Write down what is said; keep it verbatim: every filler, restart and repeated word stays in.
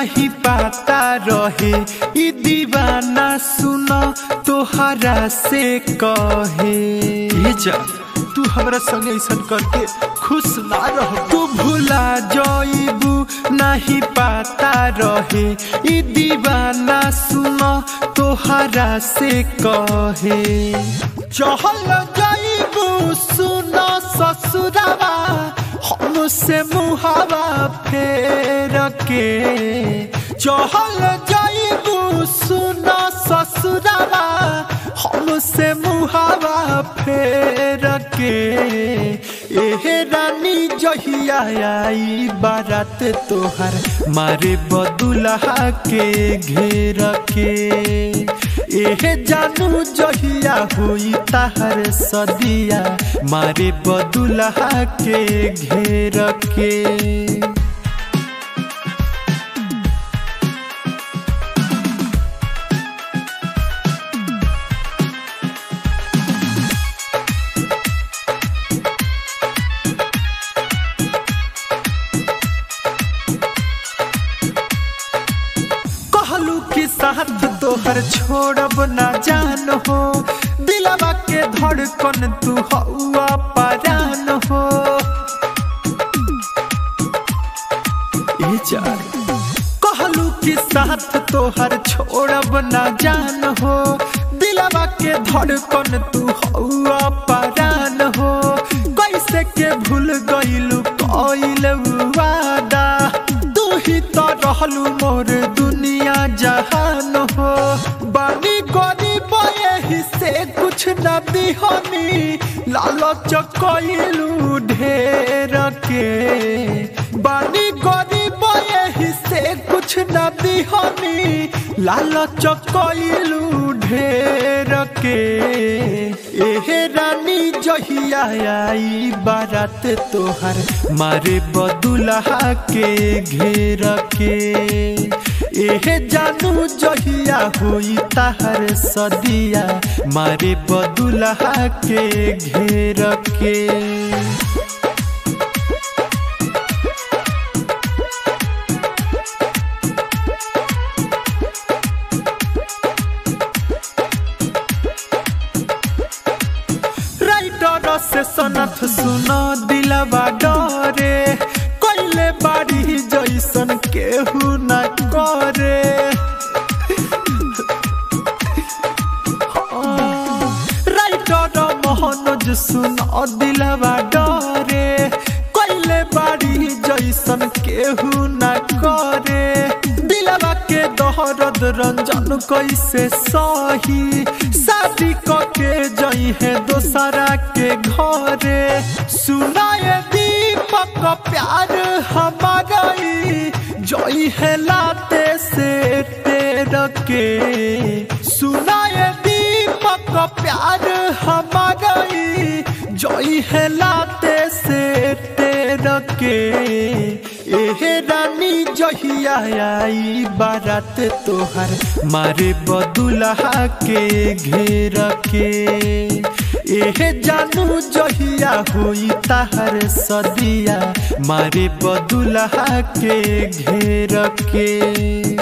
नहीं पाता रहे ई दीवाना सुन तोहरा से कहे ये जा तू हमरा संग ऐसा करके खुश ना रह तू भुला जाइबू नहीं पाता रहे ई दीवाना सुन तोहरा से कहे चहल जाइबू सुन ससुरावा हमसे मुहावा फेर के चहल जाइबू सुन ससुरावा हमसे मुहावा फेर के एहे रानी जहिया आई बारात तोहर मारे बदुल्हा के घेर के एहे जानू जहिया हुई ताहर सदिया मारे बदुल्हा के घेर के की साथ तोहर छोड़ब ना जान हो दिलवा के धड़कन तू हुआ परान हो कहलू की साथ तोहर छोड़ब ना जान हो दिलवा के धड़कन तू हुआ परान हो कैसे के भूल गइलू कइल वादा तू ही तो रहलू मोर दुनिया जहान हो बानी गरीब यही से कुछ न दिहनी लालच कइलू ढेर के बानी गरीब यही से कुछ न दिहनी लालच कइलू ढेर के एहे रानी जहिया आई बारात तोहर मारे बदुल्हा के घेर के एहे जानू जहिया हुई ताहर सदिया मारे बदुल्हा के घेर के से सनत सुनो दिलवा डरे कोइले बाड़ी जैसन केहू न करे राइटर मोहनज सुनो दिलवा डरे कोइले बाड़ी जैसन केहू न करे दिलवा के दहरद रंजन कैसे सही शादी के जई है दोसरा के घरे सुनाए दीपक प्यार हमारा जई है लाते से तेर के सुनाए दीपक प्यार हमारा जई है लाते से तेर के एहे रानी जहिया आई बारात तोहर मारे बदुल्हा के घेर के एहे जानू जहिया हुई ताहर सदिया मारे बदुल्हा के घेर के।